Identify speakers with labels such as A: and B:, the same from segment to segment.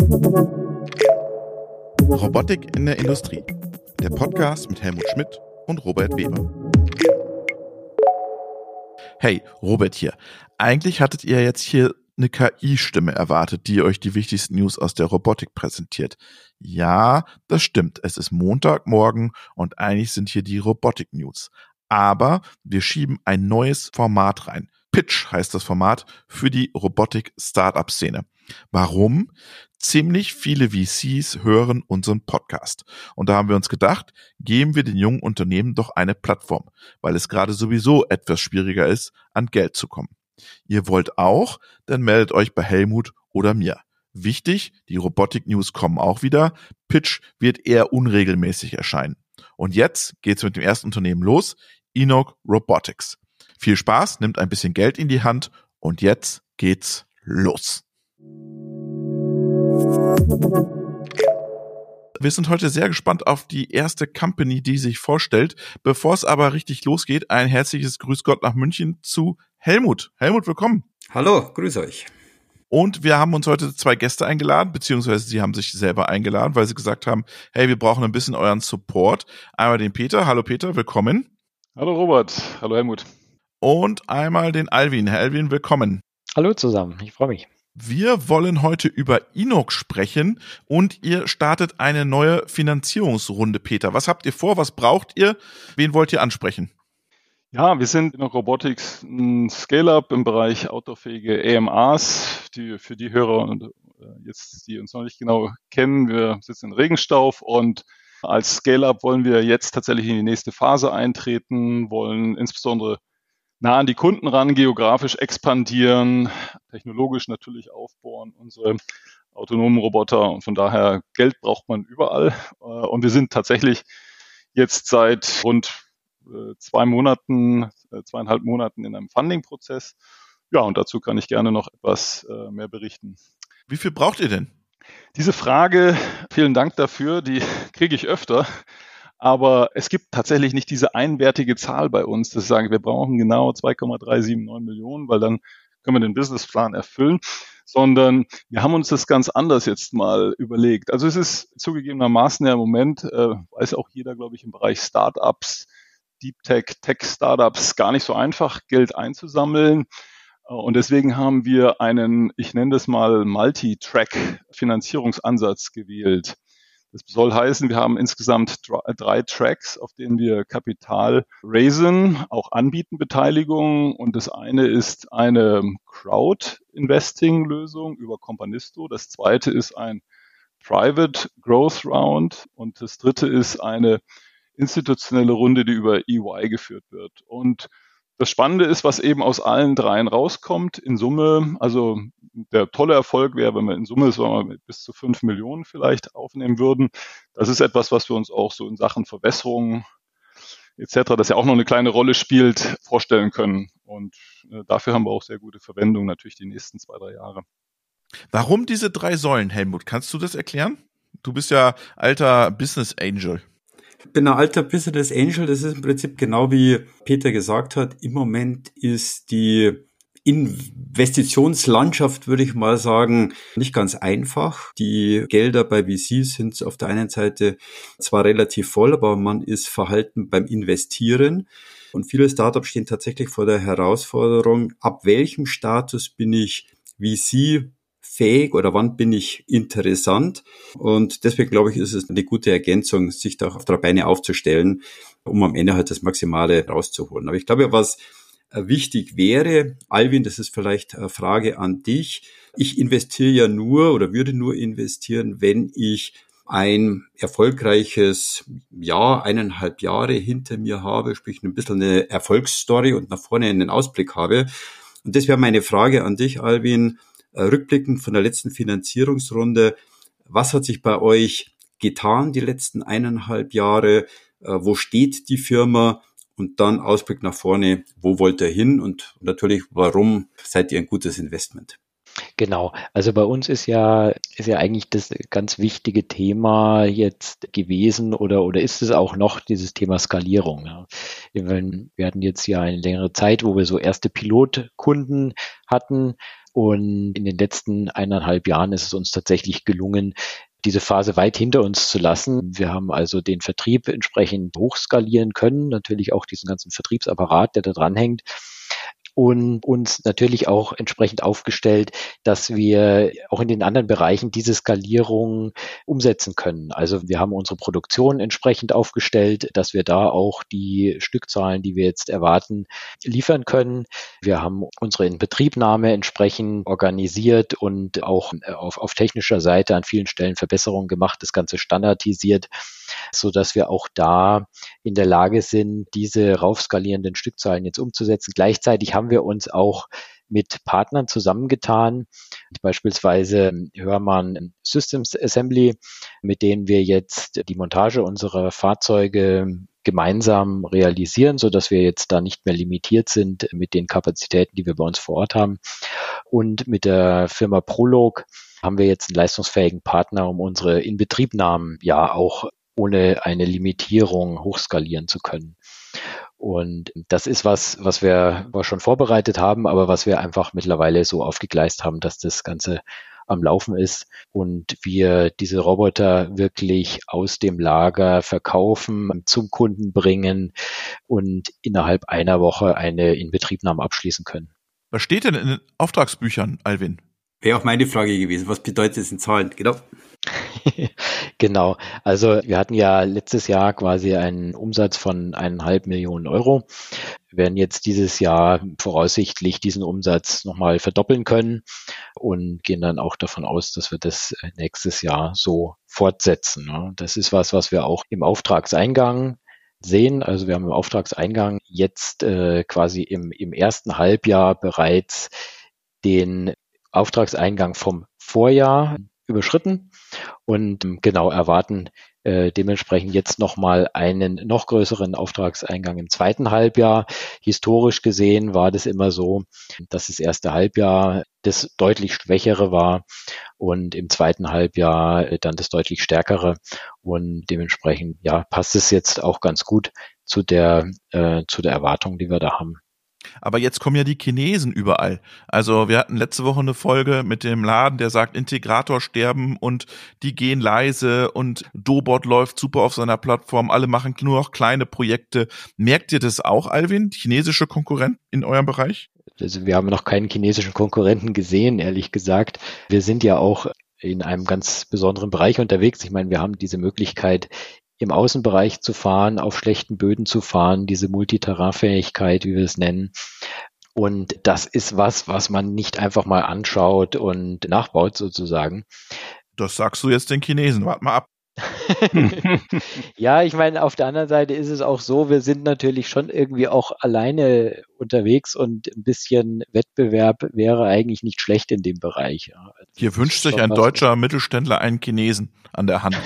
A: Robotik in der Industrie. Der Podcast mit Helmut Schmidt und Robert Weber. Hey, Robert hier. Eigentlich hattet ihr jetzt hier eine KI-Stimme erwartet, die euch die wichtigsten News aus der Robotik präsentiert. Ja, das stimmt. Es ist Montagmorgen und eigentlich sind hier die Robotik-News. Aber wir schieben ein neues Format rein. Pitch heißt das Format für die Robotik-Startup-Szene. Warum? Ziemlich viele VCs hören unseren Podcast. Und da haben wir uns gedacht, geben wir den jungen Unternehmen doch eine Plattform, weil es gerade sowieso etwas schwieriger ist, an Geld zu kommen. Ihr wollt auch? Dann meldet euch bei Helmut oder mir. Wichtig, die Robotik-News kommen auch wieder. Pitch wird eher unregelmäßig erscheinen. Und jetzt geht's mit dem ersten Unternehmen los, Enoch Robotics. Viel Spaß, nimmt ein bisschen Geld in die Hand und jetzt geht's los. Wir sind heute sehr gespannt auf die erste Company, die sich vorstellt. Bevor es aber richtig losgeht, ein herzliches Grüß Gott nach München zu Helmut. Helmut, willkommen.
B: Hallo, grüß euch.
A: Und wir haben uns heute 2 Gäste eingeladen, beziehungsweise sie haben sich selber eingeladen, weil sie gesagt haben, hey, wir brauchen ein bisschen euren Support. Einmal den Peter. Hallo Peter, willkommen.
C: Hallo Robert. Hallo Helmut.
A: Und einmal den Alvin. Herr Alvin, willkommen.
D: Hallo zusammen, ich freue mich.
A: Wir wollen heute über Enoch sprechen und ihr startet eine neue Finanzierungsrunde, Peter. Was habt ihr vor? Was braucht ihr? Wen wollt ihr ansprechen?
C: Ja, wir sind Enoch Robotics ein Scale-Up im Bereich outdoorfähige AMRs, für die Hörer und jetzt, die uns noch nicht genau kennen. Wir sitzen in Regenstauf und als Scale-Up wollen wir jetzt tatsächlich in die nächste Phase eintreten, wollen insbesondere nah an die Kunden ran, geografisch expandieren, technologisch natürlich aufbauen, unsere autonomen Roboter, und von daher Geld braucht man überall. Und wir sind tatsächlich jetzt seit rund 2 Monaten, 2,5 Monaten in einem Funding-Prozess. Ja, und dazu kann ich gerne noch etwas mehr berichten.
A: Wie viel braucht ihr denn?
C: Diese Frage, vielen Dank dafür, die kriege ich öfter. Aber es gibt tatsächlich nicht diese einwertige Zahl bei uns, dass wir sagen, wir brauchen genau 2,379 Millionen, weil dann können wir den Businessplan erfüllen, sondern wir haben uns das ganz anders jetzt mal überlegt. Also es ist zugegebenermaßen ja im Moment, weiß auch jeder, glaube ich, im Bereich Startups, Deep Tech, Tech-Startups gar nicht so einfach, Geld einzusammeln. Und deswegen haben wir einen, ich nenne das mal Multi-Track-Finanzierungsansatz gewählt. Das soll heißen, wir haben insgesamt 3 Tracks, auf denen wir Kapital raisen, auch anbieten Beteiligung. Und das eine ist eine Crowd-Investing-Lösung über Companisto. Das zweite ist ein Private Growth Round. Und das dritte ist eine institutionelle Runde, die über EY geführt wird. Und das Spannende ist, was eben aus allen 3 rauskommt. In Summe, also der tolle Erfolg wäre, wenn wir in Summe bis zu 5 Millionen vielleicht aufnehmen würden. Das ist etwas, was wir uns auch so in Sachen Verbesserungen etc., das ja auch noch eine kleine Rolle spielt, vorstellen können. Und dafür haben wir auch sehr gute Verwendung natürlich die nächsten 2, 3 Jahre.
A: Warum diese 3 Säulen, Helmut? Kannst du das erklären? Du bist ja alter Business Angel.
B: Ich bin ein alter Business Angel, das ist im Prinzip genau wie Peter gesagt hat. Im Moment ist die Investitionslandschaft, würde ich mal sagen, nicht ganz einfach. Die Gelder bei VCs sind auf der einen Seite zwar relativ voll, aber man ist verhalten beim Investieren. Und viele Startups stehen tatsächlich vor der Herausforderung, ab welchem Status bin ich VC fähig oder wann bin ich interessant? Und deswegen glaube ich, ist es eine gute Ergänzung, sich da auf 3 Beine aufzustellen, um am Ende halt das Maximale rauszuholen. Aber ich glaube, was wichtig wäre, Alvin, das ist vielleicht eine Frage an dich. Ich investiere ja nur oder würde nur investieren, wenn ich ein erfolgreiches Jahr, 1,5 Jahre hinter mir habe, sprich ein bisschen eine Erfolgsstory und nach vorne einen Ausblick habe. Und das wäre meine Frage an dich, Alvin. Rückblickend von der letzten Finanzierungsrunde, was hat sich bei euch getan die letzten 1,5 Jahre? Wo steht die Firma? Und dann Ausblick nach vorne, wo wollt ihr hin? Und natürlich, warum seid ihr ein gutes Investment?
D: Genau, also bei uns ist ja eigentlich das ganz wichtige Thema jetzt gewesen oder ist es auch noch dieses Thema Skalierung. Ja. Wir hatten jetzt ja eine längere Zeit, wo wir so erste Pilotkunden hatten Und in den letzten 1,5 Jahren ist es uns tatsächlich gelungen, diese Phase weit hinter uns zu lassen. Wir haben also den Vertrieb entsprechend hochskalieren können, natürlich auch diesen ganzen Vertriebsapparat, der da dranhängt. Und uns natürlich auch entsprechend aufgestellt, dass wir auch in den anderen Bereichen diese Skalierung umsetzen können. Also wir haben unsere Produktion entsprechend aufgestellt, dass wir da auch die Stückzahlen, die wir jetzt erwarten, liefern können. Wir haben unsere Inbetriebnahme entsprechend organisiert und auch auf technischer Seite an vielen Stellen Verbesserungen gemacht, das Ganze standardisiert, so dass wir auch da in der Lage sind, diese raufskalierenden Stückzahlen jetzt umzusetzen. Gleichzeitig haben wir uns auch mit Partnern zusammengetan, beispielsweise Hörmann Systems Assembly, mit denen wir jetzt die Montage unserer Fahrzeuge gemeinsam realisieren, so dass wir jetzt da nicht mehr limitiert sind mit den Kapazitäten, die wir bei uns vor Ort haben. Und mit der Firma Prolog haben wir jetzt einen leistungsfähigen Partner, um unsere Inbetriebnahmen ja auch ohne eine Limitierung hochskalieren zu können. Und das ist was wir schon vorbereitet haben, aber was wir einfach mittlerweile so aufgegleist haben, dass das Ganze am Laufen ist und wir diese Roboter wirklich aus dem Lager verkaufen, zum Kunden bringen und innerhalb einer Woche eine Inbetriebnahme abschließen können.
A: Was steht denn in den Auftragsbüchern, Alvin?
B: Wäre auch meine Frage gewesen. Was bedeutet es in Zahlen? Genau.
D: Genau. Also wir hatten ja letztes Jahr quasi einen Umsatz von 1,5 Millionen Euro. Wir werden jetzt dieses Jahr voraussichtlich diesen Umsatz nochmal verdoppeln können und gehen dann auch davon aus, dass wir das nächstes Jahr so fortsetzen. Das ist was wir auch im Auftragseingang sehen. Also wir haben im Auftragseingang jetzt quasi im ersten Halbjahr bereits den Auftragseingang vom Vorjahr überschritten und genau erwarten dementsprechend jetzt nochmal einen noch größeren Auftragseingang im zweiten Halbjahr. Historisch gesehen war das immer so, dass das erste Halbjahr das deutlich schwächere war und im zweiten Halbjahr dann das deutlich stärkere und dementsprechend ja passt es jetzt auch ganz gut zu der Erwartung, die wir da haben.
A: Aber jetzt kommen ja die Chinesen überall. Also wir hatten letzte Woche eine Folge mit dem Laden, der sagt, Integrator sterben und die gehen leise und Dobot läuft super auf seiner Plattform. Alle machen nur noch kleine Projekte. Merkt ihr das auch, Alvin? Chinesische Konkurrenten in eurem Bereich?
D: Also wir haben noch keinen chinesischen Konkurrenten gesehen, ehrlich gesagt. Wir sind ja auch in einem ganz besonderen Bereich unterwegs. Ich meine, wir haben diese Möglichkeit, im Außenbereich zu fahren, auf schlechten Böden zu fahren, diese Multiterrainfähigkeit, wie wir es nennen. Und das ist was man nicht einfach mal anschaut und nachbaut sozusagen.
A: Das sagst du jetzt den Chinesen, warte mal ab.
D: Ja, ich meine, auf der anderen Seite ist es auch so, wir sind natürlich schon irgendwie auch alleine unterwegs und ein bisschen Wettbewerb wäre eigentlich nicht schlecht in dem Bereich. Also
A: hier wünscht sich ein deutscher Mittelständler einen Chinesen an der Hand.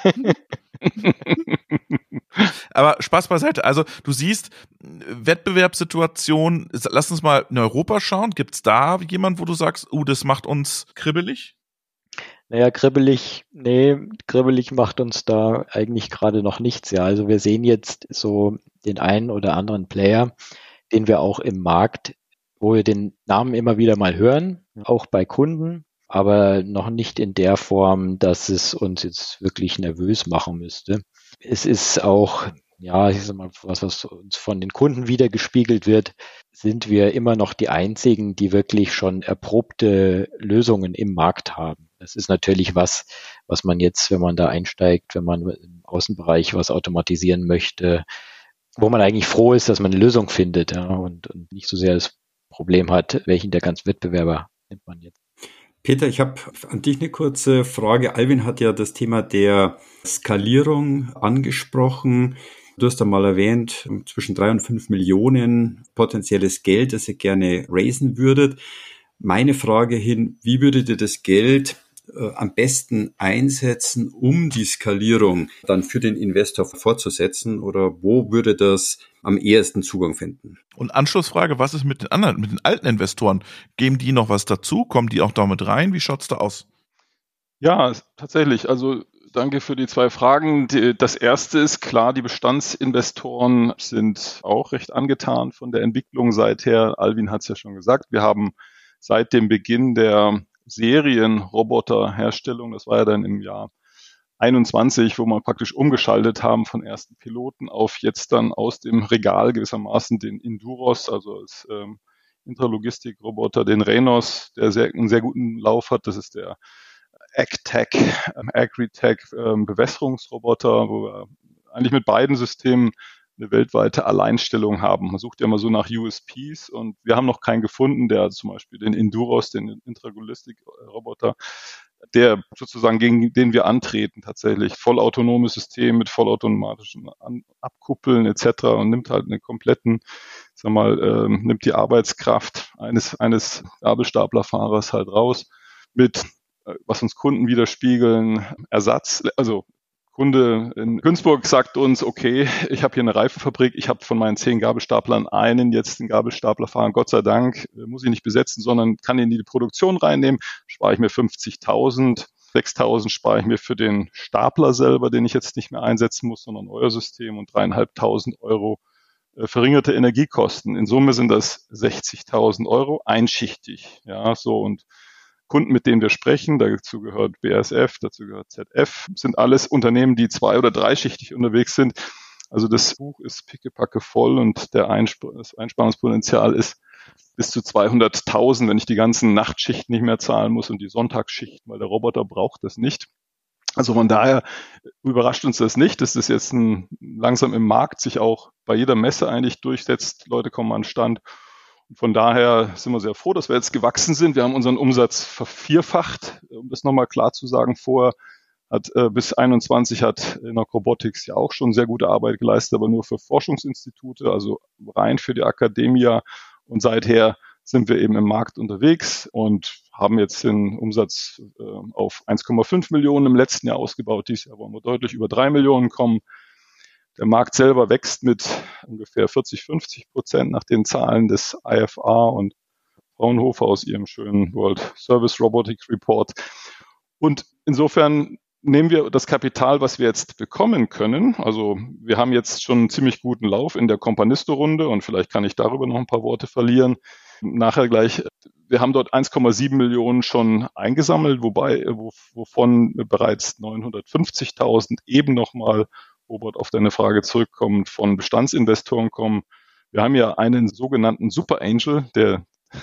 A: Aber Spaß beiseite. Also du siehst, Wettbewerbssituation, lass uns mal in Europa schauen. Gibt's da jemand, wo du sagst, das macht uns kribbelig?
D: Naja, kribbelig macht uns da eigentlich gerade noch nichts. Ja, also wir sehen jetzt so den einen oder anderen Player, den wir auch im Markt, wo wir den Namen immer wieder mal hören, auch bei Kunden, aber noch nicht in der Form, dass es uns jetzt wirklich nervös machen müsste. Es ist auch, ja, ich sag mal, was uns von den Kunden wieder gespiegelt wird, sind wir immer noch die einzigen, die wirklich schon erprobte Lösungen im Markt haben. Das ist natürlich was man jetzt, wenn man da einsteigt, wenn man im Außenbereich was automatisieren möchte, wo man eigentlich froh ist, dass man eine Lösung findet, ja, und nicht so sehr das Problem hat, welchen der ganzen Wettbewerber nimmt man jetzt.
B: Peter, ich habe an dich eine kurze Frage. Alvin hat ja das Thema der Skalierung angesprochen. Du hast einmal erwähnt, zwischen 3 und 5 Millionen potenzielles Geld, das ihr gerne raisen würdet. Meine Frage hin, wie würdet ihr das Geld am besten einsetzen, um die Skalierung dann für den Investor fortzusetzen, oder wo würde das am ehesten Zugang finden?
A: Und Anschlussfrage, was ist mit den anderen, mit den alten Investoren? Geben die noch was dazu? Kommen die auch damit rein? Wie schaut's da aus?
C: Ja, tatsächlich. Also danke für die 2 Fragen. Das erste ist klar, die Bestandsinvestoren sind auch recht angetan von der Entwicklung seither. Alvin hat es ja schon gesagt. Wir haben seit dem Beginn der Serienroboterherstellung, das war ja dann im Jahr 21, wo wir praktisch umgeschaltet haben von ersten Piloten auf jetzt dann aus dem Regal gewissermaßen den Induros, also als Intralogistikroboter, den Rhenos, der einen sehr guten Lauf hat. Das ist der Agritech Bewässerungsroboter, wo wir eigentlich mit beiden Systemen eine weltweite Alleinstellung haben. Man sucht ja immer so nach USPs und wir haben noch keinen gefunden, der zum Beispiel den Induros, den Intralogistik-Roboter, der sozusagen gegen den wir antreten, tatsächlich vollautonomes System mit vollautomatischen Abkuppeln etc. und nimmt halt einen kompletten, nimmt die Arbeitskraft eines Gabelstaplerfahrers halt raus mit, was uns Kunden widerspiegeln, Ersatz, also Kunde in Günzburg sagt uns, okay, ich habe hier eine Reifenfabrik, ich habe von meinen 10 Gabelstaplern jetzt den Gabelstapler fahren, Gott sei Dank, muss ich nicht besetzen, sondern kann ihn in die Produktion reinnehmen, spare ich mir 50.000, 6.000 spare ich mir für den Stapler selber, den ich jetzt nicht mehr einsetzen muss, sondern euer System und 3.500 Euro verringerte Energiekosten. In Summe sind das 60.000 Euro einschichtig, ja, so und Kunden, mit denen wir sprechen, dazu gehört BASF, dazu gehört ZF, sind alles Unternehmen, die 2- oder 3-schichtig unterwegs sind. Also das Buch ist pickepacke voll und das Einsparungspotenzial ist bis zu 200.000, wenn ich die ganzen Nachtschichten nicht mehr zahlen muss und die Sonntagsschichten, weil der Roboter braucht das nicht. Also von daher überrascht uns das nicht, dass das jetzt langsam im Markt sich auch bei jeder Messe eigentlich durchsetzt. Leute kommen an den Stand. Von daher sind wir sehr froh, dass wir jetzt gewachsen sind. Wir haben unseren Umsatz vervierfacht, um das nochmal klar zu sagen. Vorher bis 21 hat Innoc Robotics ja auch schon sehr gute Arbeit geleistet, aber nur für Forschungsinstitute, also rein für die Akademia. Und seither sind wir eben im Markt unterwegs und haben jetzt den Umsatz auf 1,5 Millionen im letzten Jahr ausgebaut. Dieses Jahr wollen wir deutlich über 3 Millionen kommen. Der Markt selber wächst mit ungefähr 40-50% nach den Zahlen des IFA und Fraunhofer aus ihrem schönen World Service Robotics Report. Und insofern nehmen wir das Kapital, was wir jetzt bekommen können. Also wir haben jetzt schon einen ziemlich guten Lauf in der Companisto-Runde und vielleicht kann ich darüber noch ein paar Worte verlieren. Nachher gleich, wir haben dort 1,7 Millionen schon eingesammelt, wovon bereits 950.000 eben nochmal, Robert, auf deine Frage zurückkommt, von Bestandsinvestoren kommen. Wir haben ja einen sogenannten Super Angel, der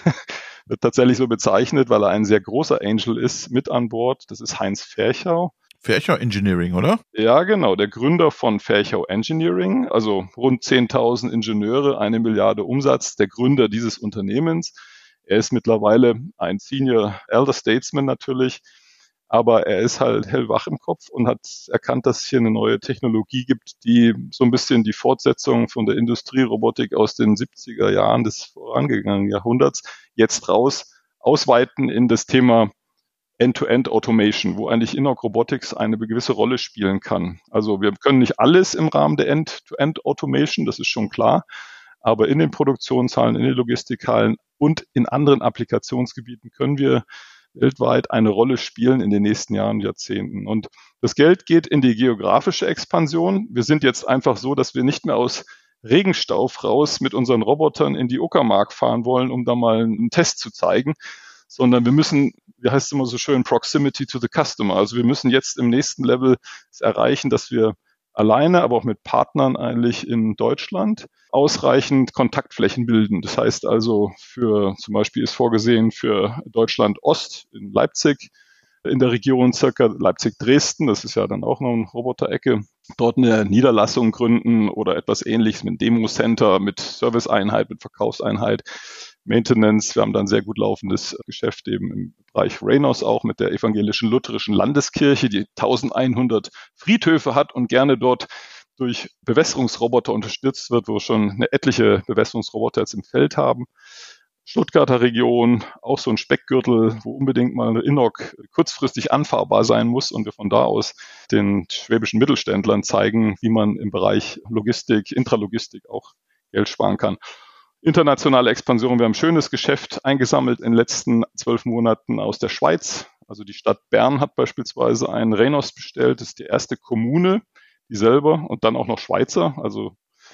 C: wird tatsächlich so bezeichnet, weil er ein sehr großer Angel ist, mit an Bord. Das ist Heinz Ferchau.
A: Ferchau Engineering, oder?
C: Ja, genau, der Gründer von Ferchau Engineering, also rund 10.000 Ingenieure, 1 Milliarde Umsatz, der Gründer dieses Unternehmens. Er ist mittlerweile ein Senior Elder Statesman natürlich, aber er ist halt hellwach im Kopf und hat erkannt, dass es hier eine neue Technologie gibt, die so ein bisschen die Fortsetzung von der Industrierobotik aus den 70er Jahren des vorangegangenen Jahrhunderts jetzt ausweiten in das Thema End-to-End Automation, wo eigentlich Innoc Robotics eine gewisse Rolle spielen kann. Also wir können nicht alles im Rahmen der End-to-End Automation, das ist schon klar, aber in den Produktionshallen, in den Logistikhallen und in anderen Applikationsgebieten können wir weltweit eine Rolle spielen in den nächsten Jahren, Jahrzehnten. Und das Geld geht in die geografische Expansion. Wir sind jetzt einfach so, dass wir nicht mehr aus Regenstauf raus mit unseren Robotern in die Uckermark fahren wollen, um da mal einen Test zu zeigen, sondern wir müssen, wie heißt es immer so schön, Proximity to the Customer. Also wir müssen jetzt im nächsten Level erreichen, dass wir alleine, aber auch mit Partnern eigentlich in Deutschland ausreichend Kontaktflächen bilden. Das heißt also, zum Beispiel ist vorgesehen für Deutschland Ost in Leipzig, in der Region circa Leipzig-Dresden, das ist ja dann auch noch eine Roboterecke, dort eine Niederlassung gründen oder etwas Ähnliches mit Demo-Center, mit Serviceeinheit, mit Verkaufseinheit, Maintenance. Wir haben dann sehr gut laufendes Geschäft eben im Bereich Rhenos auch mit der evangelischen lutherischen Landeskirche, die 1100 Friedhöfe hat und gerne dort durch Bewässerungsroboter unterstützt wird, wo wir schon eine etliche Bewässerungsroboter jetzt im Feld haben. Stuttgarter Region, auch so ein Speckgürtel, wo unbedingt mal eine Innoc kurzfristig anfahrbar sein muss und wir von da aus den schwäbischen Mittelständlern zeigen, wie man im Bereich Logistik, Intralogistik auch Geld sparen kann. Internationale Expansion, wir haben ein schönes Geschäft eingesammelt in den letzten 12 Monaten aus der Schweiz. Also die Stadt Bern hat beispielsweise einen Rhenos bestellt, das ist die erste Kommune, die selber und dann auch noch Schweizer, also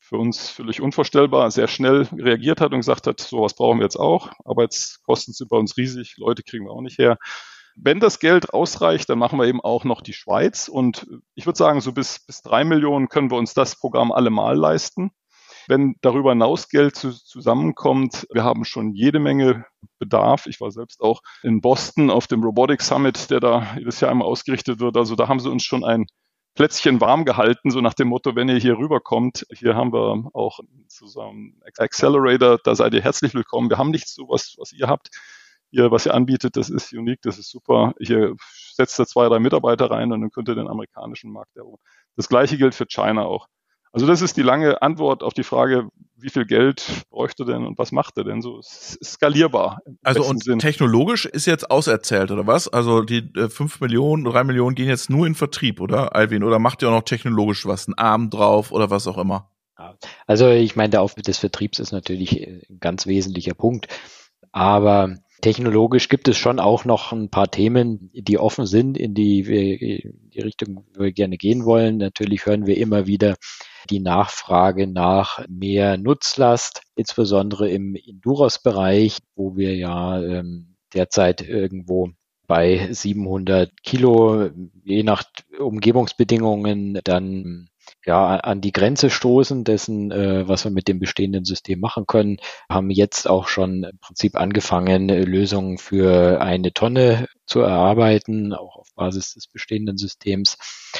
C: für uns völlig unvorstellbar, sehr schnell reagiert hat und gesagt hat, sowas brauchen wir jetzt auch. Arbeitskosten sind bei uns riesig, Leute kriegen wir auch nicht her. Wenn das Geld ausreicht, dann machen wir eben auch noch die Schweiz. Und ich würde sagen, so bis 3 Millionen können wir uns das Programm allemal leisten. Wenn darüber hinaus Geld zusammenkommt, wir haben schon jede Menge Bedarf. Ich war selbst auch in Boston auf dem Robotics Summit, der da jedes Jahr einmal ausgerichtet wird. Also da haben sie uns schon ein Plätzchen warm gehalten, so nach dem Motto, wenn ihr hier rüberkommt, hier haben wir auch zusammen Accelerator, da seid ihr herzlich willkommen. Wir haben nichts so was ihr habt. Ihr, was ihr anbietet, das ist unique, das ist super. Hier setzt ihr 2, 3 Mitarbeiter rein und dann könnt ihr den amerikanischen Markt erobern. Das Gleiche gilt für China auch. Also das ist die lange Antwort auf die Frage, wie viel Geld bräuchte denn und was macht er denn? So skalierbar.
A: Also und Sinn. Technologisch ist jetzt auserzählt, oder was? Also die 5 Millionen, 3 Millionen gehen jetzt nur in Vertrieb, oder, Alvin? Oder macht ihr auch noch technologisch was, einen Arm drauf oder was auch immer?
D: Also ich meine, der Aufbau des Vertriebs ist natürlich ein ganz wesentlicher Punkt. Aber technologisch gibt es schon auch noch ein paar Themen, die offen sind, in die Richtung, wo wir gerne gehen wollen. Natürlich hören wir immer wieder die Nachfrage nach mehr Nutzlast, insbesondere im Enduros-Bereich, wo wir ja derzeit irgendwo bei 700 Kilo, je nach Umgebungsbedingungen, dann an die Grenze stoßen dessen, was wir mit dem bestehenden System machen können, haben jetzt auch schon im Prinzip angefangen, Lösungen für 1 Tonne zu erarbeiten, auch auf Basis des bestehenden Systems.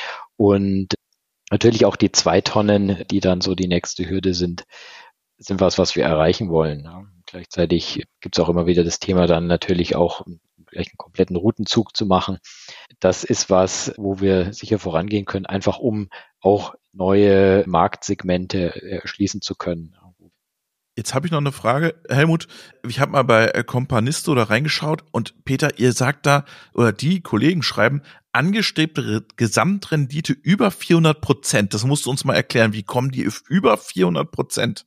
D: Und natürlich auch die 2 Tonnen, die dann so die nächste Hürde sind was wir erreichen wollen. Ja. Gleichzeitig gibt es auch immer wieder das Thema, dann natürlich auch vielleicht einen kompletten Routenzug zu machen. Das ist was, wo wir sicher vorangehen können, einfach um auch neue Marktsegmente erschließen zu können.
A: Jetzt habe ich noch eine Frage, Helmut. Ich habe mal bei Companisto da reingeschaut und Peter, ihr sagt da, oder die Kollegen schreiben, angestrebte Gesamtrendite über 400%. Das musst du uns mal erklären. Wie kommen die auf über 400%?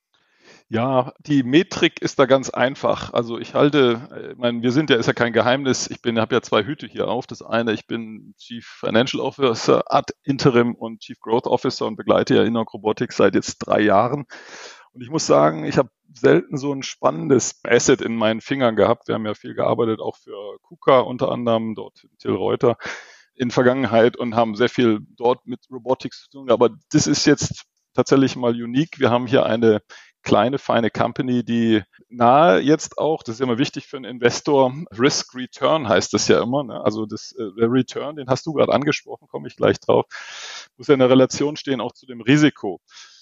C: Ja, die Metrik ist da ganz einfach. Also ich wir sind ja, ist ja kein Geheimnis, habe ja 2 Hüte hier auf. Das eine, ich bin Chief Financial Officer ad interim und Chief Growth Officer und begleite ja Innoc Robotics seit jetzt 3 Jahren. Und ich muss sagen, ich habe selten so ein spannendes Asset in meinen Fingern gehabt. Wir haben ja viel gearbeitet, auch für KUKA unter anderem, dort Till Reuter in Vergangenheit und haben sehr viel dort mit Robotics zu tun. Aber das ist jetzt tatsächlich mal unique. Wir haben hier eine kleine, feine Company, die nahe jetzt auch, das ist ja immer wichtig für einen Investor, Risk Return heißt das ja immer, ne? Also der Return, den hast du gerade angesprochen, komme ich gleich drauf, muss ja in der Relation stehen auch zu dem Risiko.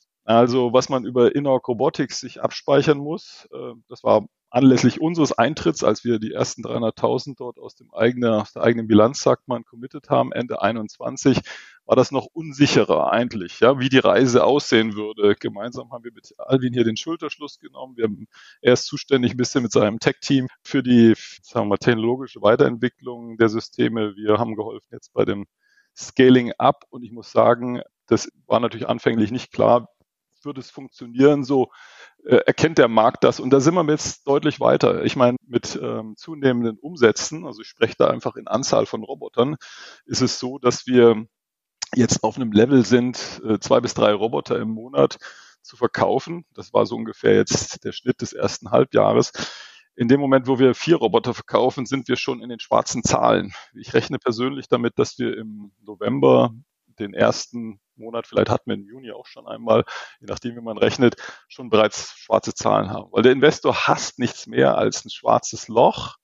C: Also was man über Innoc Robotics sich abspeichern muss, das war anlässlich unseres Eintritts, als wir die ersten 300.000 dort aus der eigenen Bilanz, sagt man, committed haben, Ende 21, war das noch unsicherer eigentlich, ja, wie die Reise aussehen würde. Gemeinsam haben wir mit Alvin hier den Schulterschluss genommen. Er ist zuständig ein bisschen mit seinem Tech-Team für die, sagen wir, technologische Weiterentwicklung der Systeme. Wir haben geholfen jetzt bei dem Scaling up und ich muss sagen, das war natürlich anfänglich nicht klar, wird es funktionieren, so erkennt der Markt das und da sind wir jetzt deutlich weiter. Ich meine, mit zunehmenden Umsätzen, also ich spreche da einfach in Anzahl von Robotern, ist es so, dass wir jetzt auf einem Level sind, 2 bis 3 Roboter im Monat zu verkaufen. Das war so ungefähr jetzt der Schnitt des ersten Halbjahres. In dem Moment, wo wir 4 Roboter verkaufen, sind wir schon in den schwarzen Zahlen. Ich rechne persönlich damit, dass wir im November den ersten Monat, vielleicht hatten wir im Juni auch schon einmal, je nachdem wie man rechnet, schon bereits schwarze Zahlen haben. Weil der Investor hasst nichts mehr als ein schwarzes Loch,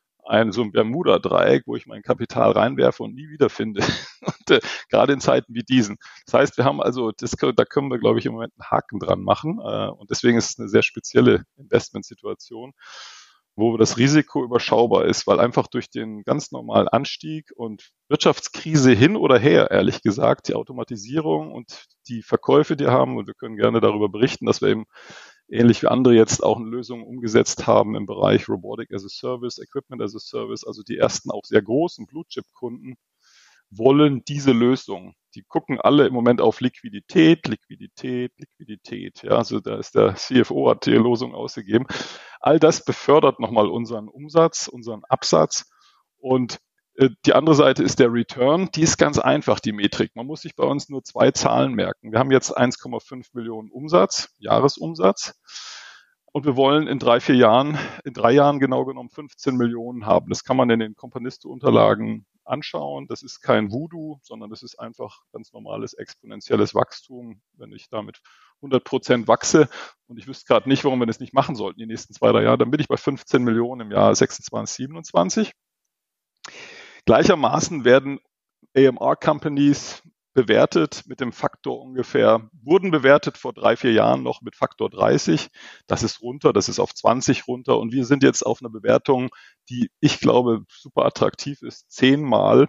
C: so ein Bermuda-Dreieck, wo ich mein Kapital reinwerfe und nie wiederfinde. Und gerade in Zeiten wie diesen. Das heißt, wir haben also, da können wir, glaube ich, im Moment einen Haken dran machen. Und deswegen ist es eine sehr spezielle Investmentsituation, wo das Risiko überschaubar ist, weil einfach durch den ganz normalen Anstieg und Wirtschaftskrise hin oder her, ehrlich gesagt, die Automatisierung und die Verkäufe, die wir haben, und wir können gerne darüber berichten, dass wir eben ähnlich wie andere jetzt auch eine Lösung umgesetzt haben im Bereich Robotic as a Service, Equipment as a Service, also die ersten auch sehr großen Blue-Chip-Kunden wollen diese Lösung. Die gucken alle im Moment auf Liquidität. Ja, also da ist der CFO, hat die Lösung ausgegeben. All das befördert nochmal unseren Umsatz, unseren Absatz. Und Die andere Seite ist der Return. Die ist ganz einfach, die Metrik. Man muss sich bei uns nur 2 Zahlen merken. Wir haben jetzt 1,5 Millionen Umsatz, Jahresumsatz. Und wir wollen in 3 Jahren genau genommen 15 Millionen haben. Das kann man in den Companisto-Unterlagen anschauen. Das ist kein Voodoo, sondern das ist einfach ganz normales exponentielles Wachstum. Wenn ich damit 100% wachse und ich wüsste gerade nicht, warum wir das nicht machen sollten die nächsten 2, 3 Jahre, dann bin ich bei 15 Millionen im Jahr 26, 27. Gleichermaßen werden AMR-Companies bewertet mit dem Faktor wurden bewertet vor 3, 4 Jahren noch mit Faktor 30. Das ist runter, das ist auf 20 runter und wir sind jetzt auf einer Bewertung, die ich glaube super attraktiv ist, 10 mal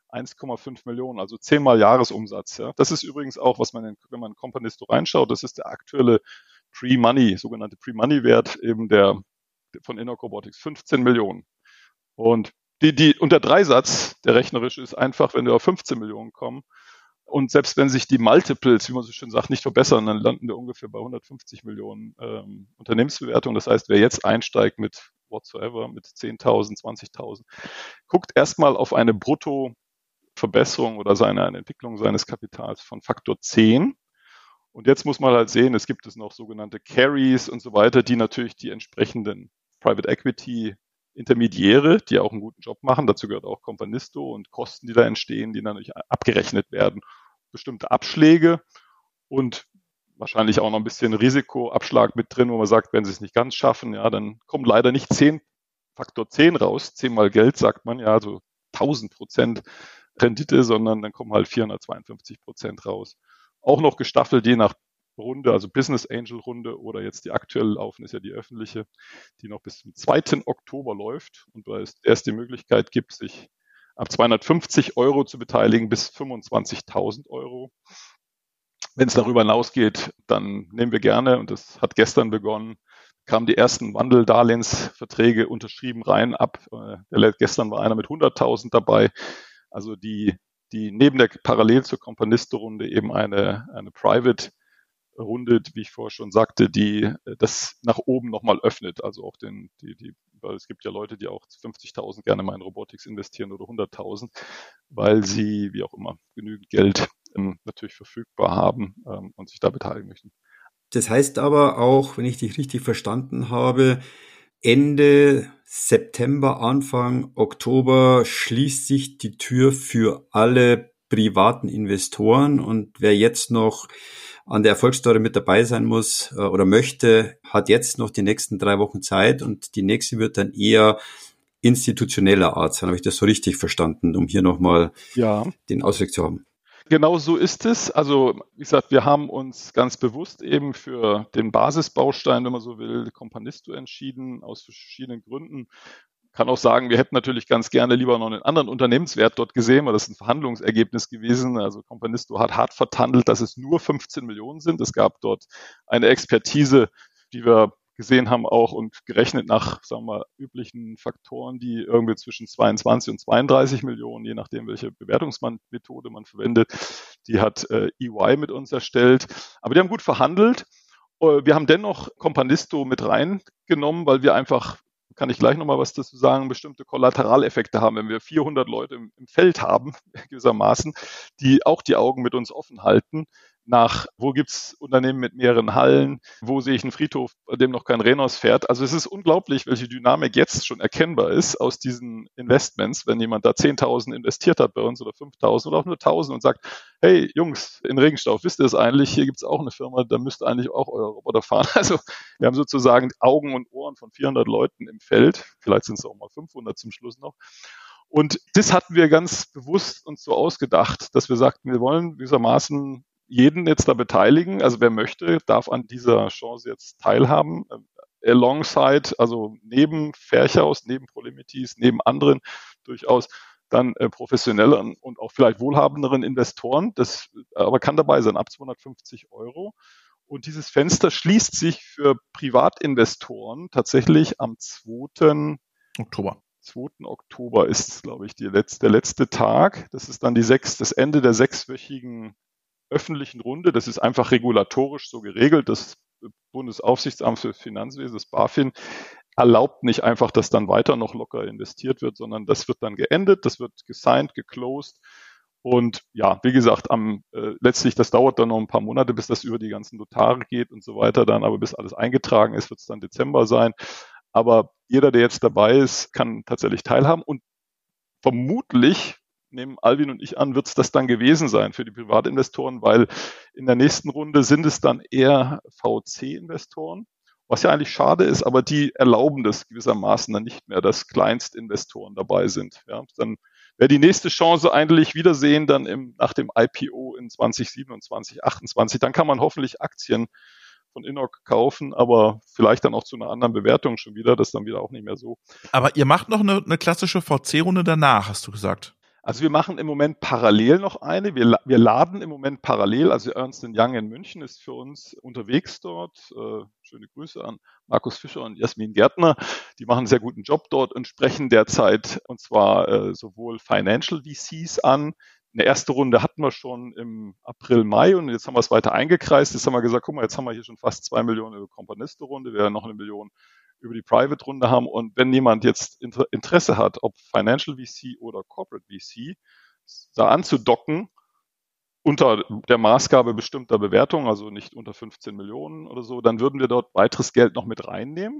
C: 1,5 Millionen, also 10 mal Jahresumsatz. Ja. Das ist übrigens auch, was man, wenn man in Companisto reinschaut, das ist der aktuelle Pre-Money, sogenannte Pre-Money-Wert eben der von Innoc Robotics, 15 Millionen. Und und der Dreisatz, der rechnerische, ist einfach, wenn wir auf 15 Millionen kommen, und selbst wenn sich die Multiples, wie man so schön sagt, nicht verbessern, dann landen wir ungefähr bei 150 Millionen Unternehmensbewertung. Das heißt, wer jetzt einsteigt mit whatsoever, mit 10.000, 20.000, guckt erstmal auf eine Bruttoverbesserung oder eine Entwicklung seines Kapitals von Faktor 10. Und jetzt muss man halt sehen, es gibt noch sogenannte Carries und so weiter, die natürlich die entsprechenden Private Equity Intermediäre, die auch einen guten Job machen, dazu gehört auch Companisto und Kosten, die da entstehen, die dann natürlich abgerechnet werden, bestimmte Abschläge und wahrscheinlich auch noch ein bisschen Risikoabschlag mit drin, wo man sagt, wenn sie es nicht ganz schaffen, ja, dann kommt leider nicht Faktor 10 raus, 10 mal Geld, sagt man, ja, also 1000% Rendite, sondern dann kommen halt 452% raus. Auch noch gestaffelt je nach Runde, also Business Angel Runde oder jetzt die aktuell laufen, ist ja die öffentliche, die noch bis zum 2. Oktober läuft und da es erst die Möglichkeit gibt, sich ab 250 € zu beteiligen bis 25.000 €. Wenn es darüber hinausgeht, dann nehmen wir gerne, und das hat gestern begonnen, kamen die ersten Wandeldarlehensverträge unterschrieben rein gestern war einer mit 100.000 dabei, also die neben der parallel zur Companisto-Runde eben eine Private Runde, wie ich vorher schon sagte, die das nach oben nochmal öffnet. Also auch weil es gibt ja Leute, die auch 50.000 gerne mal in Robotics investieren oder 100.000, weil sie, wie auch immer, genügend Geld natürlich verfügbar haben und sich da beteiligen möchten.
B: Das heißt aber auch, wenn ich dich richtig verstanden habe, Ende September, Anfang Oktober schließt sich die Tür für alle privaten Investoren und wer jetzt noch an der Erfolgsstory mit dabei sein muss oder möchte, hat jetzt noch die nächsten 3 Wochen Zeit und die nächste wird dann eher institutioneller Art sein. Habe ich das so richtig verstanden, um hier nochmal den Ausblick zu haben?
C: Genau so ist es. Also wie gesagt, wir haben uns ganz bewusst eben für den Basisbaustein, wenn man so will, Companisto entschieden, aus verschiedenen Gründen. Kann auch sagen, wir hätten natürlich ganz gerne lieber noch einen anderen Unternehmenswert dort gesehen, weil das ist ein Verhandlungsergebnis gewesen. Also Companisto hat hart verhandelt, dass es nur 15 Millionen sind. Es gab dort eine Expertise, die wir gesehen haben auch und gerechnet nach, sagen wir mal, üblichen Faktoren, die irgendwie zwischen 22 und 32 Millionen, je nachdem, welche Bewertungsmethode man verwendet, die hat EY mit uns erstellt. Aber die haben gut verhandelt. Wir haben dennoch Companisto mit reingenommen, weil wir einfach, kann ich gleich nochmal was dazu sagen, bestimmte Kollateraleffekte haben, wenn wir 400 Leute im Feld haben, gewissermaßen, die auch die Augen mit uns offen halten, wo gibt's Unternehmen mit mehreren Hallen, wo sehe ich einen Friedhof, bei dem noch kein Renos fährt. Also es ist unglaublich, welche Dynamik jetzt schon erkennbar ist aus diesen Investments, wenn jemand da 10.000 investiert hat bei uns oder 5.000 oder auch nur 1.000 und sagt, hey Jungs, in Regenstauf, wisst ihr es eigentlich, hier gibt's auch eine Firma, da müsst ihr eigentlich auch euer Roboter fahren. Also wir haben sozusagen Augen und Ohren von 400 Leuten im Feld, vielleicht sind es auch mal 500 zum Schluss noch. Und das hatten wir ganz bewusst uns so ausgedacht, dass wir sagten, wir wollen gewissermaßen jeden jetzt da beteiligen. Also wer möchte, darf an dieser Chance jetzt teilhaben. Alongside, also neben Fairchaos, neben Polemities, neben anderen durchaus dann professionelleren und auch vielleicht wohlhabenderen Investoren. Das aber kann dabei sein, ab 250 €. Und dieses Fenster schließt sich für Privatinvestoren tatsächlich am 2.
A: Oktober.
C: 2. Oktober ist, glaube ich, der letzte Tag. Das ist dann das Ende der 6-wöchigen öffentlichen Runde. Das ist einfach regulatorisch so geregelt. Das Bundesaufsichtsamt für Finanzwesen, das BaFin, erlaubt nicht einfach, dass dann weiter noch locker investiert wird, sondern das wird dann geendet, das wird gesigned, geclosed. Und ja, wie gesagt, letztlich, das dauert dann noch ein paar Monate, bis das über die ganzen Notare geht und so weiter dann, aber bis alles eingetragen ist, wird es dann Dezember sein. Aber jeder, der jetzt dabei ist, kann tatsächlich teilhaben und vermutlich, nehmen Alvin und ich an, wird es das dann gewesen sein für die Privatinvestoren, weil in der nächsten Runde sind es dann eher VC-Investoren, was ja eigentlich schade ist, aber die erlauben das gewissermaßen dann nicht mehr, dass Kleinstinvestoren dabei sind. Ja, dann wäre die nächste Chance eigentlich Wiedersehen dann nach dem IPO in 2027, 2028. Dann kann man hoffentlich Aktien von Innoc kaufen, aber vielleicht dann auch zu einer anderen Bewertung schon wieder. Das ist dann wieder auch nicht mehr so.
A: Aber ihr macht noch eine klassische VC-Runde danach, hast du gesagt.
C: Also wir machen im Moment parallel noch eine. Wir laden im Moment parallel, also Ernst & Young in München ist für uns unterwegs dort. Schöne Grüße an Markus Fischer und Jasmin Gärtner. Die machen einen sehr guten Job dort und sprechen derzeit, und zwar sowohl Financial VCs an. Eine erste Runde hatten wir schon im April, Mai und jetzt haben wir es weiter eingekreist. Jetzt haben wir gesagt, guck mal, jetzt haben wir hier schon fast 2 Millionen über Companisto-Runde. Wir werden noch 1 Million über die Private-Runde haben. Und wenn jemand jetzt Interesse hat, ob Financial VC oder Corporate VC, da anzudocken, unter der Maßgabe bestimmter Bewertung, also nicht unter 15 Millionen oder so, dann würden wir dort weiteres Geld noch mit reinnehmen.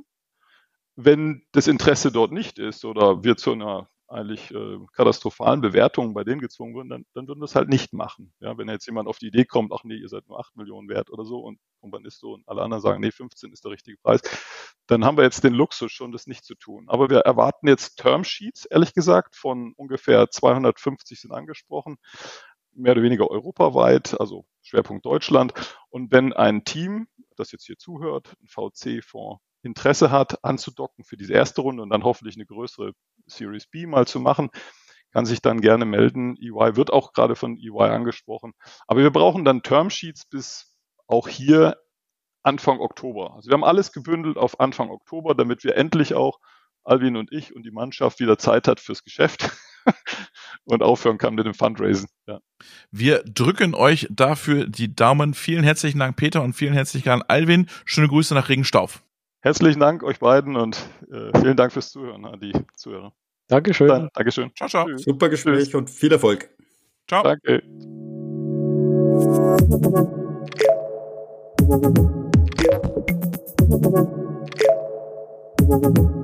C: Wenn das Interesse dort nicht ist oder wir zu einer eigentlich katastrophalen Bewertungen bei denen gezwungen würden, dann würden wir es halt nicht machen. Ja, wenn jetzt jemand auf die Idee kommt, ach nee, ihr seid nur 8 Millionen wert oder so und Companisto und alle anderen sagen, nee, 15 ist der richtige Preis, dann haben wir jetzt den Luxus schon, das nicht zu tun. Aber wir erwarten jetzt Termsheets, ehrlich gesagt, von ungefähr 250 sind angesprochen, mehr oder weniger europaweit, also Schwerpunkt Deutschland. Und wenn ein Team, das jetzt hier zuhört, ein VC-Fonds, Interesse hat, anzudocken für diese erste Runde und dann hoffentlich eine größere Series B mal zu machen, kann sich dann gerne melden. EY wird auch gerade von EY angesprochen. Aber wir brauchen dann Termsheets bis auch hier Anfang Oktober. Also wir haben alles gebündelt auf Anfang Oktober, damit wir endlich auch, Alvin und ich und die Mannschaft, wieder Zeit hat fürs Geschäft und aufhören kann mit dem Fundraising. Ja.
A: Wir drücken euch dafür die Daumen. Vielen herzlichen Dank, Peter, und vielen herzlichen Dank, Alvin. Schöne Grüße nach Regenstauf.
C: Herzlichen Dank euch beiden und vielen Dank fürs Zuhören an die Zuhörer.
D: Dankeschön.
C: Dann, Dankeschön.
A: Ciao, ciao.
C: Tschüss.
B: Super Gespräch und viel Erfolg.
A: Ciao.
C: Danke.
E: Thank you.